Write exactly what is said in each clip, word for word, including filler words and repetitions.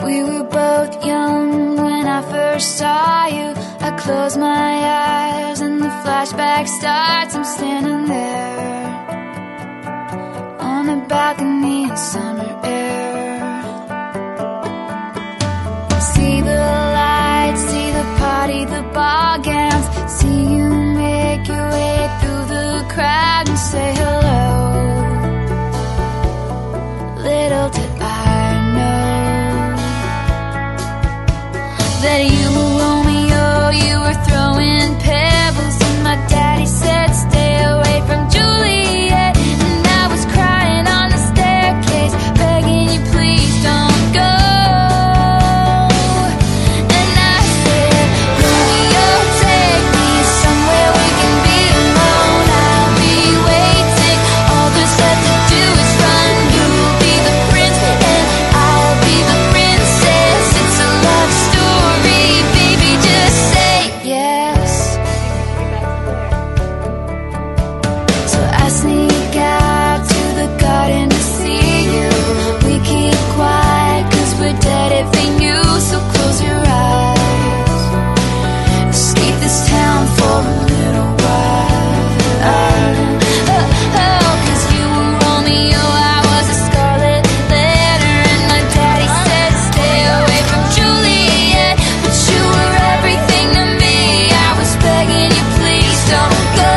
We were both young when I first saw you. I close my eyes and the flashback starts. I'm standing there on a balcony in summer air. See the lights, see the party, the ball gowns. See you make your way through the crowd and say hello. Little did I know that you were Romeo, you were throwing pebbles, and my daddy said stay away from Juliet. And I was crying on the staircase, begging you please don't go. And I said, Romeo, take me somewhere we can be alone. I'll be waiting, all there's left to do is run. You'll be the prince and I'll be the princess. It's a love story, baby, just say yes. So I sneak out to the garden to see you. We keep quiet cause we're dead if we knew. So close your eyes, escape this town for a little while. Oh, oh, cause you were Romeo, I was a scarlet letter, and my daddy said stay away from Juliet. But you were everything to me, I was begging you please don't go.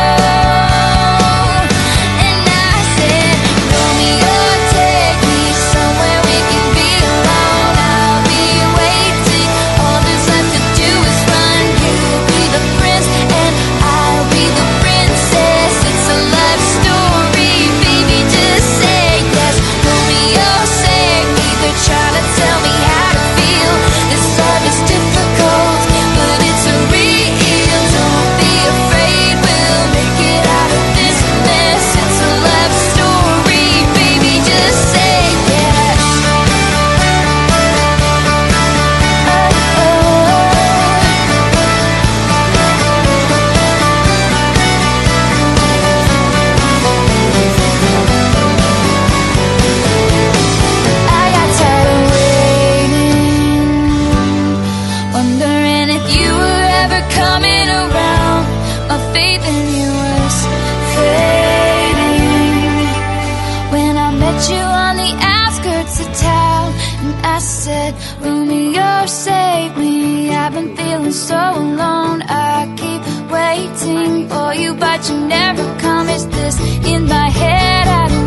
And I said, Romeo, take me somewhere we can be alone. I'll be waiting, all there's left to do is run. You'll be the prince and I'll be the princess. It's a love story, baby, just say yes. Romeo, save me, they're trying to tell me how to feel. This love is difficult, but it's a real. Don't be afraid, we'll make it out of this mess. It's a love story, baby, just say yes. I got tired of waiting, wondering if you were ever coming around. My faith in you was fading when I met you on the outskirts of town. And I said, Romeo, save me, I've been feeling so alone. I keep waiting for you, but you never come. Is this in my head? I don't